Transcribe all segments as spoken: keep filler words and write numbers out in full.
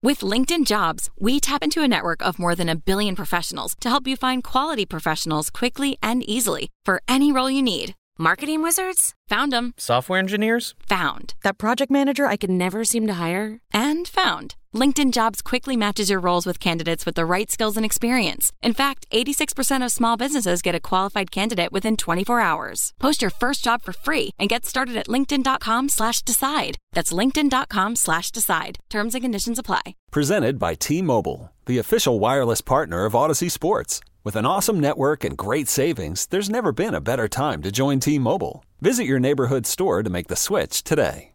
With LinkedIn Jobs, we tap into a network of more than a billion professionals to help you find quality professionals quickly and easily for any role you need. Marketing wizards? Found them. Software engineers? Found. That project manager I could never seem to hire? And found. LinkedIn Jobs quickly matches your roles with candidates with the right skills and experience. In fact, eighty-six percent of small businesses get a qualified candidate within twenty-four hours. Post your first job for free and get started at linkedin.com slash decide. That's linkedin.com slash decide. Terms and conditions apply. Presented by T-Mobile, the official wireless partner of Odyssey Sports. With an awesome network and great savings, there's never been a better time to join T-Mobile. Visit your neighborhood store to make the switch today.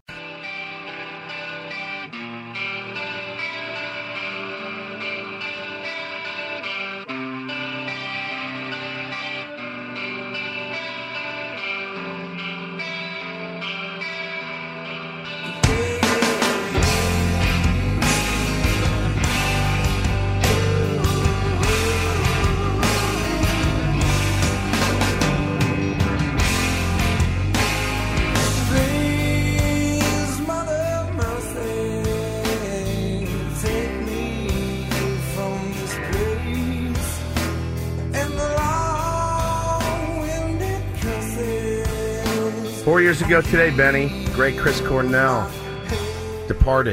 Four years ago today, Benny, great Chris Cornell departed.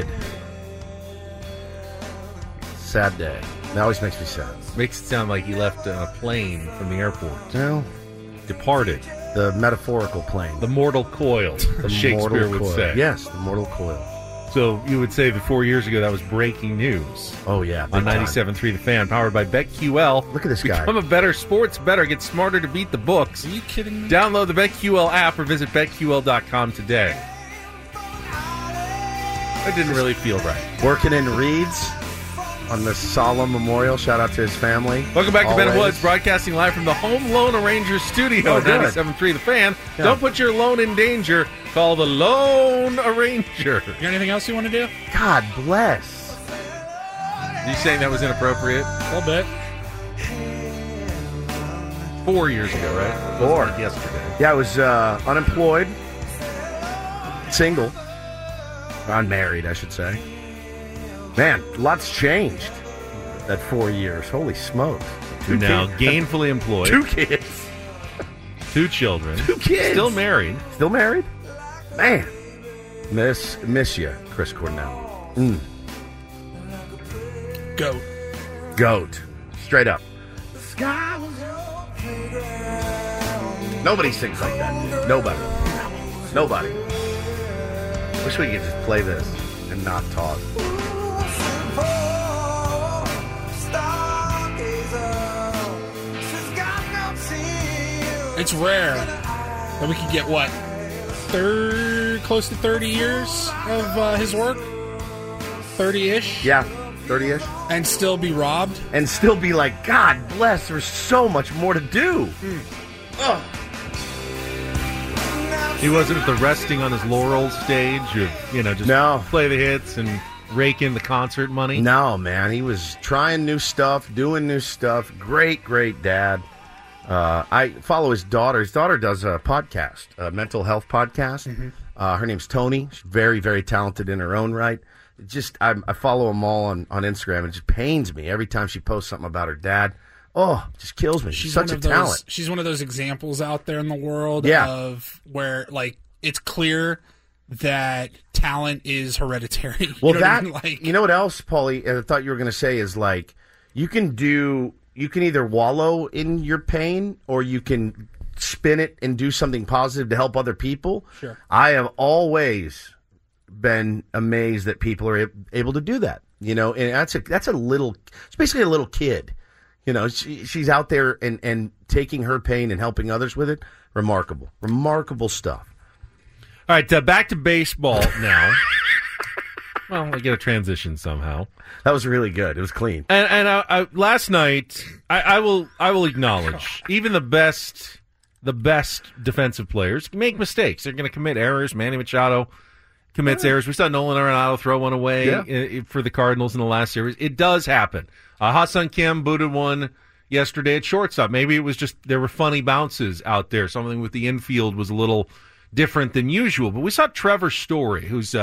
Sad day. That always makes me sad. Makes it sound like he left on a plane from the airport. Well, departed. The metaphorical plane. The mortal coil, as Shakespeare mortal would coil. say. Yes, the mortal coil. So you would say that four years ago that was breaking news. Oh, yeah. On ninety-seven point three The Fan, powered by BetQL. Look at this guy. Become a better sports better. Get smarter to beat the books. Are you kidding me? Download the BetQL app or visit bet Q L dot com today. That didn't really feel right. Working in Reeds on the solemn memorial. Shout out to his family. Welcome back Always. to Ben Woods, broadcasting live from the Home Loan Arranger studio Oh, at good. ninety-seven point three The Fan. Yeah. Don't put your loan in danger. Call the Loan Arranger. You got anything else you want to do? God bless. You saying that was inappropriate? A little bit. Four years ago, right? It Four. wasn't like yesterday. Yeah, I was uh, unemployed, single, unmarried, I should say. Man, lots changed that four years. Holy smokes. You're now kids. gainfully employed. Two kids. Two children. Two kids. Still married. Still married? Man. Miss miss you, Chris Cornell. Mm. Goat. Goat. Straight up. Nobody sings like that, dude. Nobody. Nobody. Wish we could just play this and not talk. It's rare that we could get, what, third, close to thirty years of uh, his work? thirty-ish? Yeah, thirty-ish. And still be robbed? And still be like, God bless, there's so much more to do. Mm. Oh. He wasn't at the resting on his laurels stage of, you know, just no. play the hits and rake in the concert money. No, man. He was trying new stuff, doing new stuff. Great, great dad. Uh, I follow his daughter. His daughter does a podcast, a mental health podcast. Mm-hmm. Uh, her name's Tony. She's very, very talented in her own right. It just I, I follow them all on, on Instagram. It just pains me every time she posts something about her dad. Oh, it just kills me. She's, She's such one a of those, talent. She's one of those examples out there in the world Yeah. of where, like, it's clear that talent is hereditary. Well, you know that, what I mean? Like, you know what else, Paulie, I thought you were going to say is, like, you can do, you can either wallow in your pain or you can spin it and do something positive to help other people. Sure. I have always been amazed that people are able to do that, you know, and that's a, that's a little, it's basically a little kid, you know, she, she's out there and, and taking her pain and helping others with it. Remarkable, remarkable stuff. All right, uh, back to baseball now. Well, I get a transition somehow. That was really good. It was clean. And, and I, I, last night, I, I will I will acknowledge even the best the best defensive players make mistakes. They're going to commit errors. Manny Machado commits yeah. errors. We saw Nolan Arenado throw one away yeah. in, for the Cardinals in the last series. It does happen. Uh, Ha-Seong Kim booted one yesterday at shortstop. Maybe it was just there were funny bounces out there. Something with the infield was a little different than usual. But we saw Trevor Story, who's uh,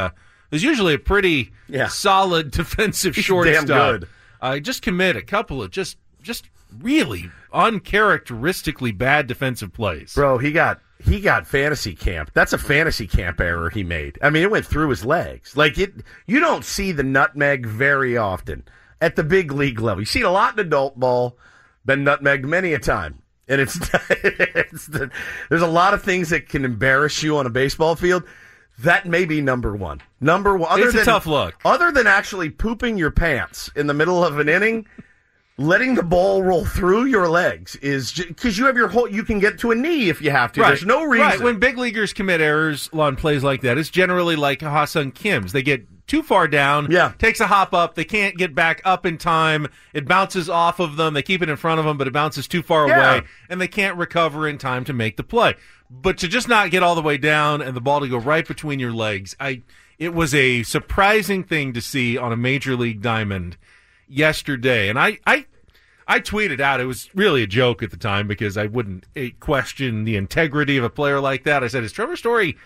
is usually a pretty Yeah. solid defensive He's shortstop. damn good. Uh, just commit a couple of just just really uncharacteristically bad defensive plays. Bro, he got he got fantasy camp. That's a fantasy camp error he made. I mean, it went through his legs. Like it, you don't see the nutmeg very often at the big league level. You see it a lot in adult ball. Been nutmegged many a time, and it's, it's the, there's a lot of things that can embarrass you on a baseball field. That may be number one. Number one. Other It's a than, tough look. Other than actually pooping your pants in the middle of an inning. Letting the ball roll through your legs is because you have your whole. You can get to a knee if you have to. Right. There's no reason. Right. When big leaguers commit errors on plays like that, it's generally like Ha-Sung Kim's. They get too far down. Yeah. Takes a hop up. They can't get back up in time. It bounces off of them. They keep it in front of them, but it bounces too far Yeah. away, and they can't recover in time to make the play. But to just not get all the way down and the ball to go right between your legs, I it was a surprising thing to see on a major league diamond yesterday. And I, I, I tweeted out, it was really a joke at the time because I wouldn't eh, question the integrity of a player like that. I said, is Trevor Story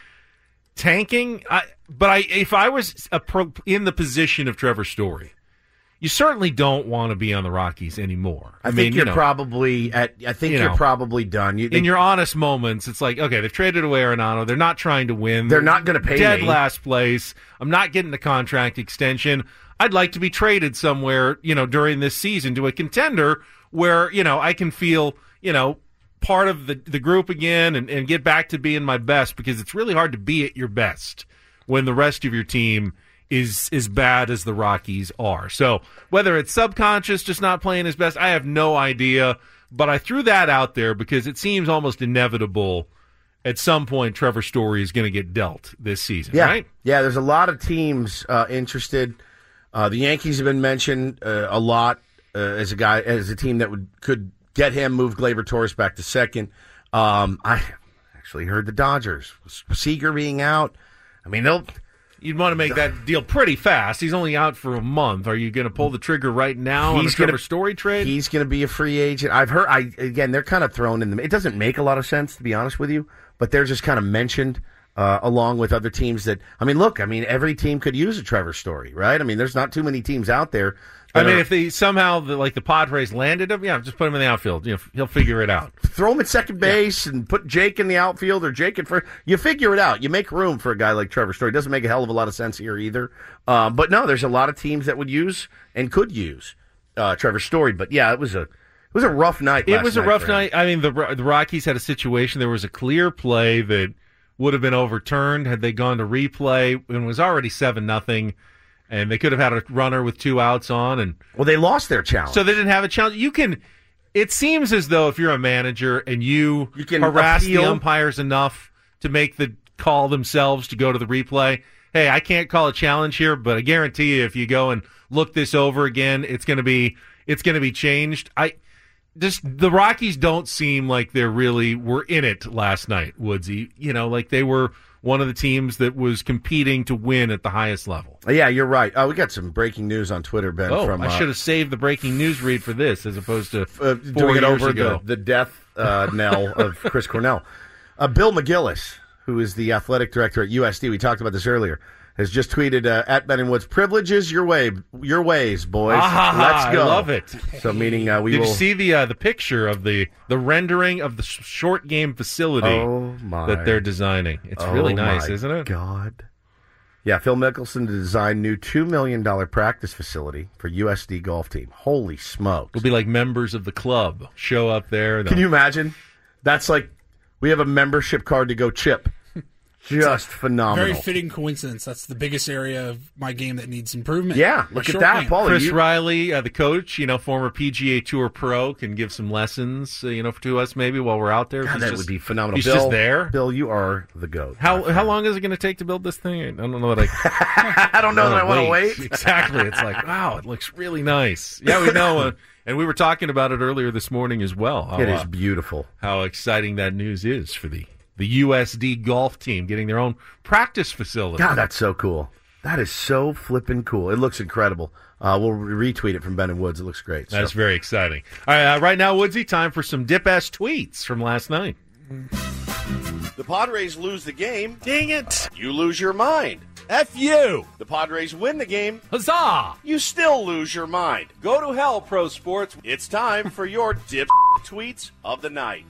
tanking? I, but I, if I was a pro, in the position of Trevor Story, you certainly don't want to be on the Rockies anymore. I, I think mean, you're you know, probably at. I think you you're know, probably done. You, they, in your honest moments, it's like, okay, they've traded away Arenado. They're not trying to win. They're not going to pay dead me. last place. I'm not getting a contract extension. I'd like to be traded somewhere, you know, during this season to a contender where, you know, I can feel, you know, part of the, the group again and, and get back to being my best, because it's really hard to be at your best when the rest of your team is as bad as the Rockies are. So whether it's subconscious, just not playing his best, I have no idea. But I threw that out there because it seems almost inevitable at some point Trevor Story is going to get dealt this season, yeah, right? Yeah, there's a lot of teams uh, interested. Uh, the Yankees have been mentioned uh, a lot uh, as a guy, as a team that would could get him, move Gleyber Torres back to second. Um, I actually heard the Dodgers, Seager being out. I mean, they'll. You'd want to make that deal pretty fast. He's only out for a month. Are you going to pull the trigger right now on a Trevor Story trade? He's going to be a free agent. I've heard. I again, they're kind of thrown in the. It doesn't make a lot of sense, to be honest with you, but they're just kind of mentioned. Uh, along with other teams that, I mean, look, I mean, every team could use a Trevor Story, right? I mean, there's not too many teams out there. I mean, are, if they somehow, the, like the Padres landed him, yeah, just put him in the outfield. You know, he'll figure it out. Throw him at second base yeah. and put Jake in the outfield or Jake at first. You figure it out. You make room for a guy like Trevor Story. It doesn't make a hell of a lot of sense here either. Um, but no, there's a lot of teams that would use and could use uh, Trevor Story. But yeah, it was a it was a rough night. It last was a night rough for him. night. I mean, the the Rockies had a situation. There was a clear play that would have been overturned had they gone to replay, and it was already seven nothing, and they could have had a runner with two outs on. And well, they lost their challenge, so they didn't have a challenge. You can. It seems as though if you're a manager and you, you can harass appeal. the umpires enough to make the call themselves to go to the replay, hey, I can't call a challenge here, but I guarantee you, if you go and look this over again, it's going to be it's going to be changed. I. Just the Rockies don't seem like they really were in it last night, Woodsy. You know, like they were one of the teams that was competing to win at the highest level. Yeah, you're right. Uh, we got some breaking news on Twitter, Ben. Oh, from, I uh, should have saved the breaking news read for this as opposed to uh, four doing it years over ago. the, the death uh, knell of Chris Cornell. Uh, Bill McGillis, who is the athletic director at U S D, we talked about this earlier, has just tweeted uh, at Ben and Woods, privileges your way, your ways, boys. Ah, Let's go. I love it. So meaning uh, we Did will. you see the uh, the picture of the the rendering of the sh- short game facility oh, my. that they're designing? It's oh, really nice, my isn't it? God. Yeah, Phil Mickelson to design new two million dollars practice facility for U S D golf team. Holy smokes. It'll be like members of the club show up there. Can you imagine? That's like, we have a membership card to go chip. Just phenomenal. Very fitting coincidence. That's the biggest area of my game that needs improvement. Yeah, look at that, Paul. Chris you... Riley, uh, the coach, you know, former P G A Tour pro, can give some lessons, uh, you know, to us maybe while we're out there. God, he's that just, would be phenomenal. He's Bill, just there. Bill, you are the GOAT. How how long is it going to take to build this thing? I don't know that I. I don't know that I want to wait. Exactly. It's like, wow, it looks really nice. Yeah, we know. Uh, and we were talking about it earlier this morning as well. How, it is uh, beautiful. How exciting that news is for the. The U S D golf team getting their own practice facility. God, that's so cool. That is so flippin' cool. It looks incredible. Uh, we'll retweet it from Ben and Woods. It looks great. That's so. very exciting. All right, uh, right now, Woodsy, time for some dip-ass tweets from last night. The Padres lose the game. Dang it. You lose your mind. F you. The Padres win the game. Huzzah! You still lose your mind. Go to hell, Pro Sports. It's time for your dip tweets of the night.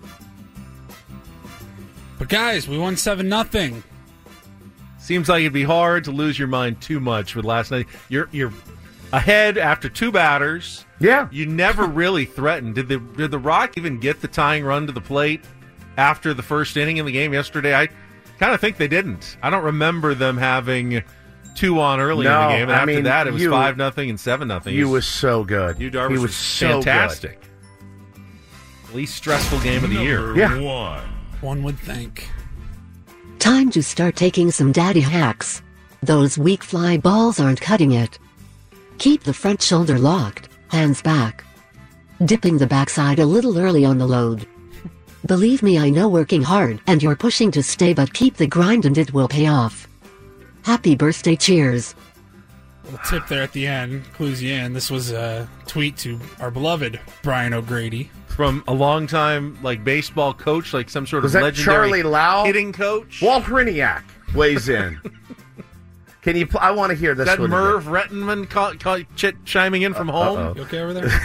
But guys, we won seven nothing. Seems like it'd be hard to lose your mind too much with last night. You're you're ahead after two batters. Yeah. You never really threatened. Did the did the Rock even get the tying run to the plate after the first inning in the game yesterday? I kind of think they didn't. I don't remember them having two on early no, in the game, and I after mean, that it was you, five nothing and seven nothing. You was so good. You Darvish he was, was so fantastic. Good. Least stressful game of the year. Yeah. One. One would think. Time to start taking some daddy hacks. Those weak fly balls aren't cutting it. Keep the front shoulder locked, hands back. Dipping the backside a little early on the load. Believe me, I know working hard and you're pushing to stay, but keep the grind and it will pay off. Happy birthday, cheers. A little tip there at the end clues you in. This was a tweet to our beloved Brian O'Grady. From a long-time like baseball coach, like some sort Was of that legendary Charlie Lau? hitting coach. Walt Hriniak weighs in. Can you? Pl- I want to hear this. Is that one Merv again. Rettenman ca- ca- ch- chiming in from Uh, home? uh-oh. You okay over there?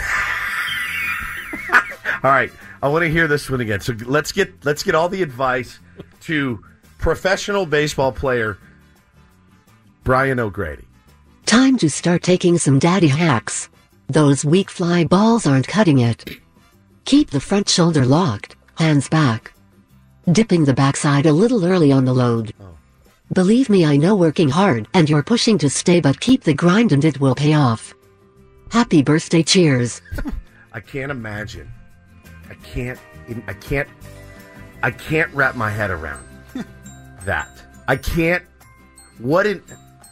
All right, I want to hear this one again. So let's get let's get all the advice to professional baseball player Brian O'Grady. Time to start taking some daddy hacks. Those weak fly balls aren't cutting it. Keep the front shoulder locked, hands back. Dipping the backside a little early on the load. Oh. Believe me, I know working hard and you're pushing to stay, but keep the grind and it will pay off. Happy birthday, cheers. I can't imagine. I can't. I can't. I can't wrap my head around that. I can't. What in?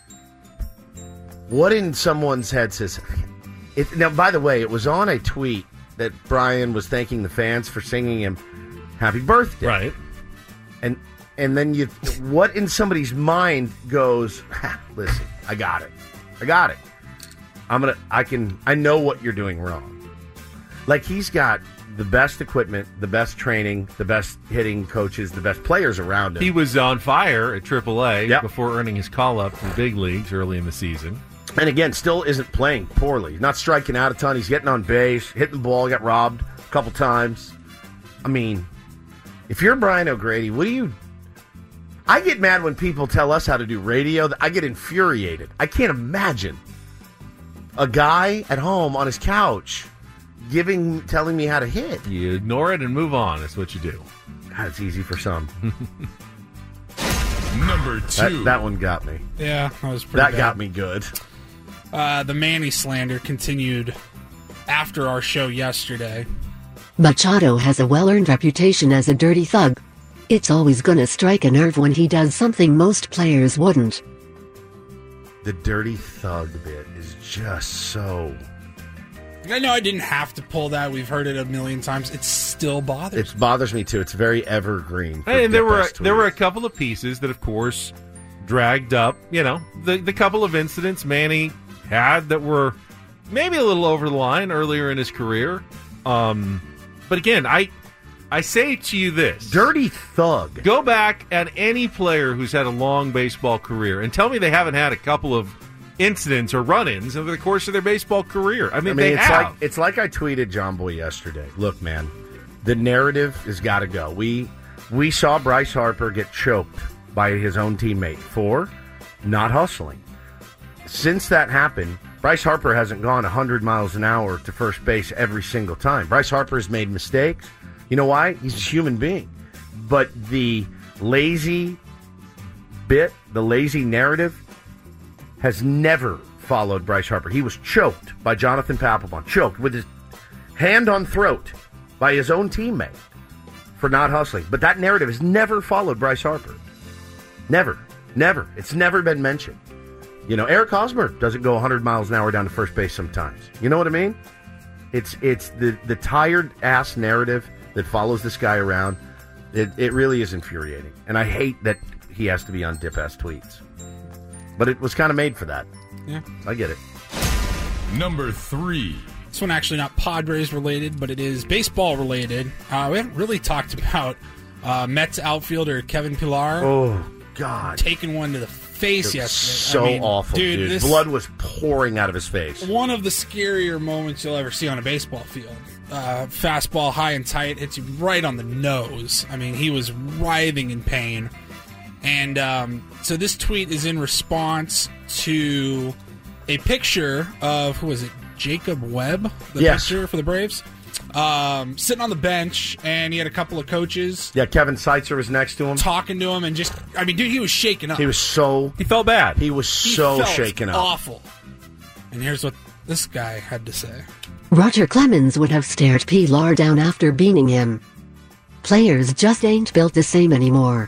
What in someone's head says? It, now, by the way, it was on a tweet that Brian was thanking the fans for singing him "Happy Birthday." Right. And and then you, what in somebody's mind goes? Listen, I got it. I got it. I'm gonna. I can. I know what you're doing wrong. Like, he's got the best equipment, the best training, the best hitting coaches, the best players around him. He was on fire at triple A Yep. before earning his call-up to the big leagues early in the season. And again, still isn't playing poorly. He's not striking out a ton. He's getting on base, hitting the ball, got robbed a couple times. I mean, if you're Brian O'Grady, what do you... I get mad when people tell us how to do radio. I get infuriated. I can't imagine a guy at home on his couch giving, telling me how to hit. You ignore it and move on. That's what you do. God, it's easy for some. Number two. That, that one got me. Yeah, that was pretty That bad. got me good. Uh, the Manny slander continued after our show yesterday. Machado has a well-earned reputation as a dirty thug. It's always gonna strike a nerve when he does something most players wouldn't. The dirty thug bit is just so... I know I didn't have to pull that. We've heard it a million times. It still bothers It bothers me, too. It's very evergreen. for And there Dip were S there were a tweets. couple of pieces that, of course, dragged up. You know, the the couple of incidents Manny had that were maybe a little over the line earlier in his career. Um, but again, I I say to you this: Dirty thug. Go back at any player who's had a long baseball career and tell me they haven't had a couple of incidents or run-ins over the course of their baseball career. I mean, I mean, they it's have. like it's like I tweeted John Boy yesterday. Look, man, the narrative has got to go. We we saw Bryce Harper get choked by his own teammate for not hustling. Since that happened, Bryce Harper hasn't gone one hundred miles an hour to first base every single time. Bryce Harper has made mistakes. You know why? He's a human being. But the lazy bit, the lazy narrative, has never followed Bryce Harper. He was choked by Jonathan Papelbon, choked with his hand on throat by his own teammate for not hustling. But that narrative has never followed Bryce Harper. Never. Never. It's never been mentioned. You know, Eric Hosmer doesn't go one hundred miles an hour down to first base sometimes. You know what I mean? It's it's the, the tired-ass narrative that follows this guy around. It, it really is infuriating. And I hate that he has to be on Dip-ass tweets. But it was kind of made for that. Yeah. I get it. Number three. This one actually not Padres related, but it is baseball related. Uh, we haven't really talked about uh, Mets outfielder Kevin Pillar Oh, God. taking one to the face It was yesterday. so I mean, awful, dude. dude. This, Blood was pouring out of his face. One of the scarier moments you'll ever see on a baseball field. Uh, fastball high and tight, hits you right on the nose. I mean, he was writhing in pain. And um, so this tweet is in response to a picture of, who was it, Jacob Webb, the Yes. pitcher for the Braves, um, sitting on the bench, and he had a couple of coaches Yeah, Kevin Seitzer was next to him. talking to him, and just, I mean, dude, he was shaking up. He was so He felt bad. he was He so felt shaken up. awful. And here's what this guy had to say. Roger Clemens would have stared Pilar down after beating him. Players just ain't built the same anymore.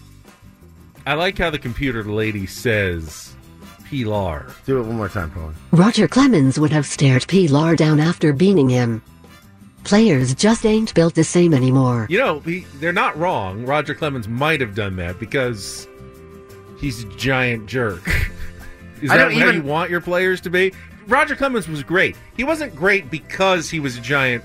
I like how the computer lady says Pilar. Do it one more time, Paul. Roger Clemens would have stared Pilar down after beating him. Players just ain't built the same anymore. You know, he, they're not wrong. Roger Clemens might have done that because he's a giant jerk. Is I that don't how even- you want your players to be? Roger Clemens was great. He wasn't great because he was a giant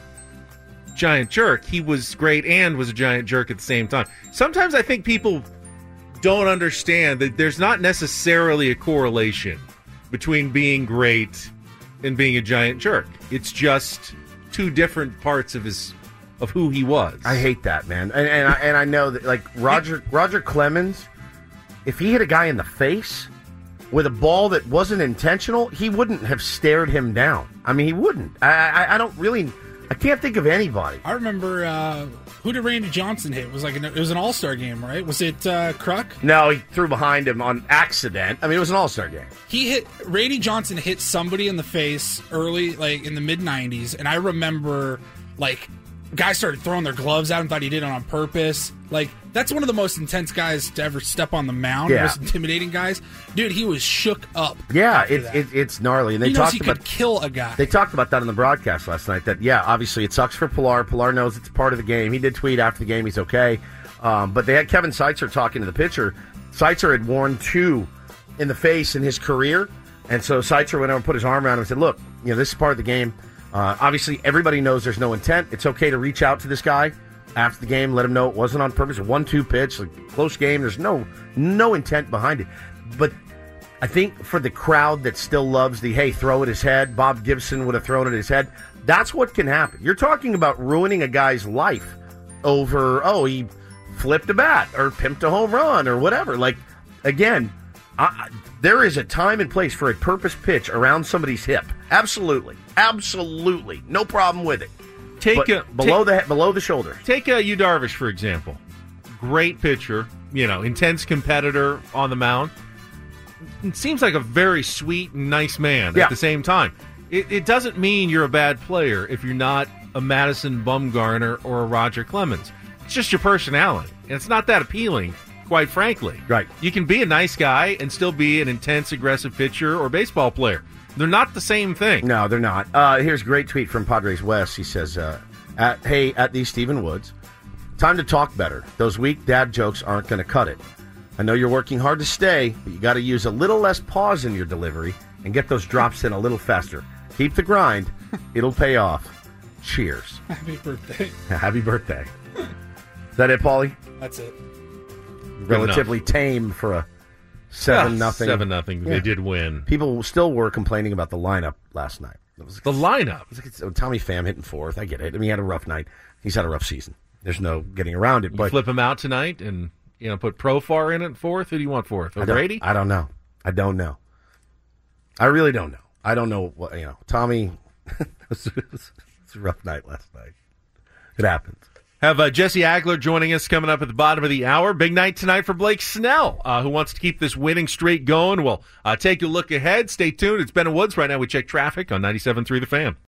giant jerk. He was great and was a giant jerk at the same time. Sometimes I think people don't understand that there's not necessarily a correlation between being great and being a giant jerk. It's just two different parts of his of who he was. I hate that, man. And and I, and I know that, like, Roger Roger Clemens, if he hit a guy in the face with a ball that wasn't intentional, he wouldn't have stared him down. I mean, he wouldn't. I I, I don't really. I can't think of anybody. I remember, uh, who did Randy Johnson hit? It was like an, it was an All-Star game, right? Was it uh, Kruk? No, he threw behind him on accident. I mean, it was an all-star game. He hit Randy Johnson hit somebody in the face early, like in the mid nineties, and I remember like guys started throwing their gloves out and thought he did it on purpose. Like, that's one of the most intense guys to ever step on the mound, Yeah. most intimidating guys. Dude, he was shook up. Yeah, after it, that. it, it's gnarly. And they he knows talked he about could kill a guy. They talked about that on the broadcast last night. That, yeah, obviously it sucks for Pilar. Pilar knows it's part of the game. He did tweet after the game he's okay. Um, but they had Kevin Seitzer talking to the pitcher. Seitzer had worn two in the face in his career. And so Seitzer went over and put his arm around him and said, look, you know, this is part of the game. Uh, obviously, everybody knows there's no intent. It's okay to reach out to this guy after the game, let him know it wasn't on purpose. A one two pitch, like, close game. There's no no intent behind it. But I think for the crowd that still loves the, hey, throw at his head, Bob Gibson would have thrown at his head, that's what can happen. You're talking about ruining a guy's life over, oh, he flipped a bat or pimped a home run or whatever. Like, again, I, there is a time and place for a purpose pitch around somebody's hip. Absolutely. Absolutely. No problem with it. Take But a, below take, the below the shoulder. Take uh, Yu Darvish, for example. Great pitcher, you know, intense competitor on the mound. It seems like a very sweet and nice man Yeah. at the same time. It, it doesn't mean you're a bad player if you're not a Madison Bumgarner or a Roger Clemens. It's just your personality. And it's not that appealing, quite frankly. Right. You can be a nice guy and still be an intense, aggressive pitcher or baseball player. They're not the same thing. No, they're not. Uh, here's a great tweet from Padres West. He says, uh, at, hey, at the Stephen Woods, time to talk better. Those weak dad jokes aren't going to cut it. I know you're working hard to stay, but you got to use a little less pause in your delivery and get those drops in a little faster. Keep the grind. It'll pay off. Cheers. Happy birthday. Happy birthday. Is that it, Paulie? That's it. Relatively tame for a seven nothing. Seven nothing. Yeah. They did win. People still were complaining about the lineup last night. It was The lineup. It was like it's, oh, Tommy Pham hitting fourth. I get it. I mean, he had a rough night. He's had a rough season. There's no getting around it. You But flip him out tonight and you know put Profar in at fourth. Who do you want fourth? I don't, O'Grady? I don't know. I don't know. I really don't know. I don't know what you know. Tommy, it was, it was a rough night last night. It happens. Have uh, Jesse Agler joining us coming up at the bottom of the hour. Big night tonight for Blake Snell, uh, who wants to keep this winning streak going. We'll uh, take a look ahead. Stay tuned. It's Ben and Woods. Right now we check traffic on ninety-seven point three The Fan.